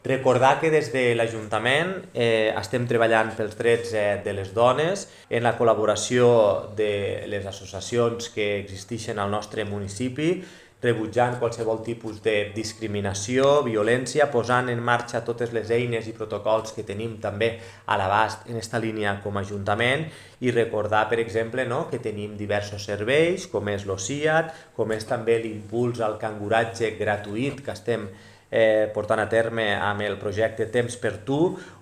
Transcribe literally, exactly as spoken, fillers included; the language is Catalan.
Recordar que des de l'Ajuntament eh, estem treballant pels drets eh, de les dones en la col·laboració de les associacions que existeixen al nostre municipi, rebutjant qualsevol tipus de discriminació, violència, posant en marxa totes les eines i protocols que tenim també a l'abast en aquesta línia com a Ajuntament i recordar, per exemple, no, que tenim diversos serveis, com és l'O S I A T, com és també l'impuls al canguratge gratuït que estem eh, portant a terme amb el projecte Temps per Tu,